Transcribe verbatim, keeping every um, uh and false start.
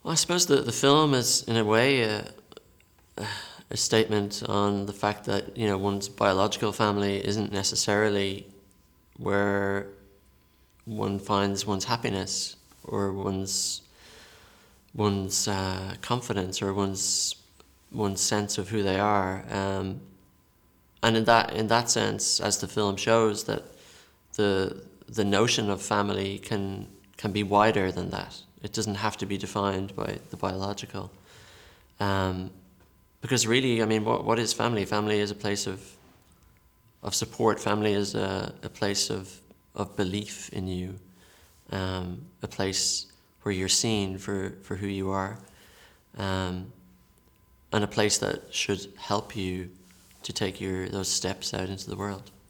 Well, I suppose the the film is in a way a, a statement on the fact that you know one's biological family isn't necessarily where one finds one's happiness or one's one's uh, confidence or one's one's sense of who they are. Um, and in that in that sense, as the film shows, that the the notion of family can can be wider than that. It doesn't have to be defined by the biological. Um, because really, I mean, what what is family? Family is a place of of support. Family is a, a place of of belief in you, um, a place where you're seen for, for who you are, um, and a place that should help you to take your those steps out into the world.